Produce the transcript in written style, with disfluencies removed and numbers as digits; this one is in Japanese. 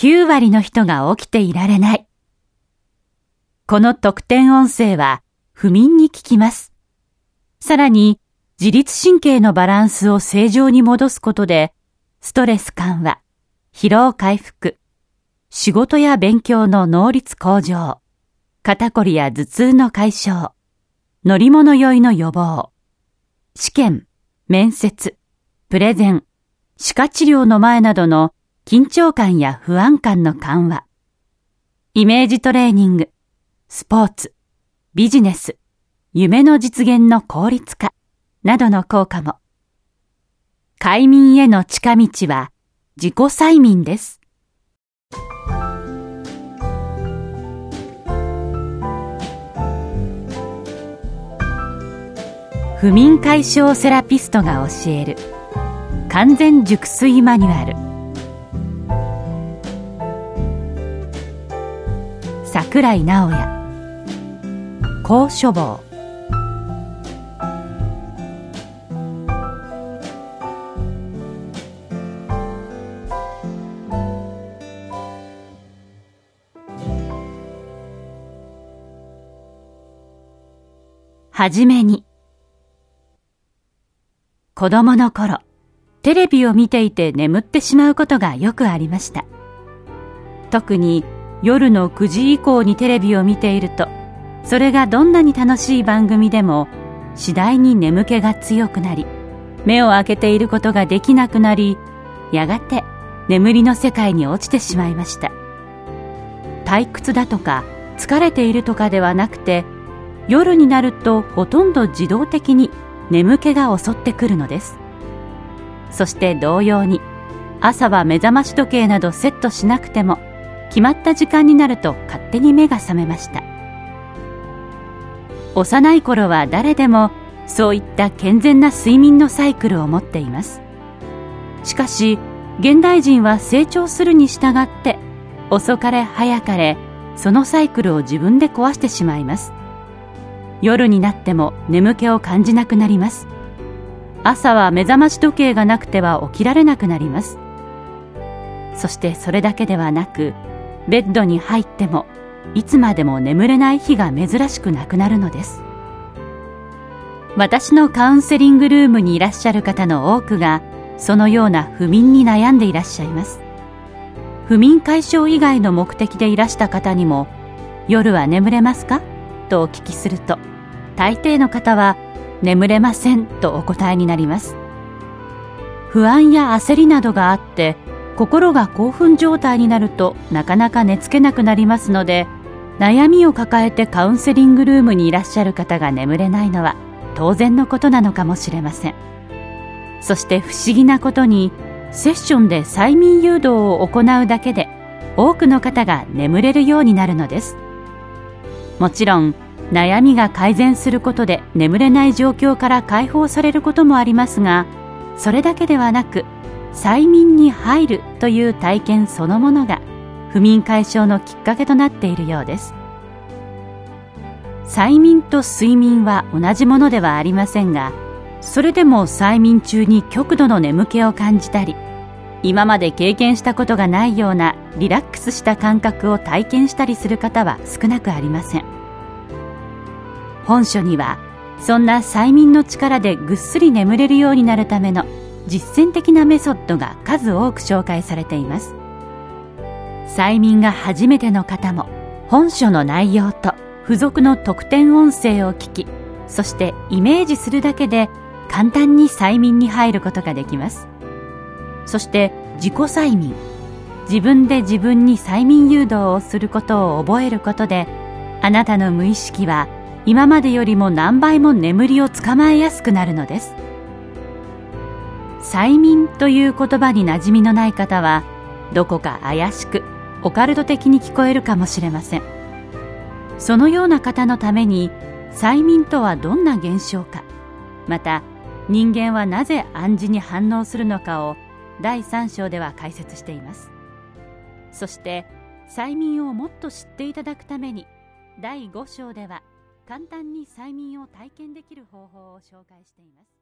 9割の人が起きていられない。この特典音声は不眠に効きます。さらに自律神経のバランスを正常に戻すことで、ストレス緩和、疲労回復、仕事や勉強の能率向上、肩こりや頭痛の解消、乗り物酔いの予防、試験、面接、プレゼン、歯科治療の前などの緊張感や不安感の緩和、イメージトレーニング、スポーツ、ビジネス、夢の実現の効率化などの効果も。快眠への近道は自己催眠です。不眠解消セラピストが教える完全熟睡マニュアル。桜井直也、高処方。はじめに、子供の頃、テレビを見ていて眠ってしまうことがよくありました。特に夜の9時以降にテレビを見ていると、それがどんなに楽しい番組でも次第に眠気が強くなり、目を開けていることができなくなり、やがて眠りの世界に落ちてしまいました。退屈だとか疲れているとかではなくて、夜になるとほとんど自動的に眠気が襲ってくるのです。そして同様に、朝は目覚まし時計などセットしなくても、決まった時間になると勝手に目が覚めました。幼い頃は誰でもそういった健全な睡眠のサイクルを持っています。しかし現代人は成長するに従って遅かれ早かれそのサイクルを自分で壊してしまいます。夜になっても眠気を感じなくなります。朝は目覚まし時計がなくては起きられなくなります。そしてそれだけではなく、ベッドに入ってもいつまでも眠れない日が珍しくなくなるのです。私のカウンセリングルームにいらっしゃる方の多くがそのような不眠に悩んでいらっしゃいます。不眠解消以外の目的でいらした方にも、夜は眠れますかとお聞きすると、大抵の方は眠れませんとお答えになります。不安や焦りなどがあって心が興奮状態になるとなかなか寝つけなくなりますので、悩みを抱えてカウンセリングルームにいらっしゃる方が眠れないのは当然のことなのかもしれません。そして不思議なことに、セッションで催眠誘導を行うだけで多くの方が眠れるようになるのです。もちろん悩みが改善することで眠れない状況から解放されることもありますが、それだけではなく催眠に入るという体験そのものが不眠解消のきっかけとなっているようです。催眠と睡眠は同じものではありませんが、それでも催眠中に極度の眠気を感じたり、今まで経験したことがないようなリラックスした感覚を体験したりする方は少なくありません。本書にはそんな催眠の力でぐっすり眠れるようになるための実践的なメソッドが数多く紹介されています。催眠が初めての方も本書の内容と付属の特典音声を聞き、そしてイメージするだけで簡単に催眠に入ることができます。そして自己催眠、自分で自分に催眠誘導をすることを覚えることで、あなたの無意識は今までよりも何倍も眠りをつかまえやすくなるのです。催眠という言葉に馴染みのない方は、どこか怪しくオカルト的に聞こえるかもしれません。そのような方のために、催眠とはどんな現象か、また人間はなぜ暗示に反応するのかを第3章では解説しています。そして催眠をもっと知っていただくために、第5章では簡単に催眠を体験できる方法を紹介しています。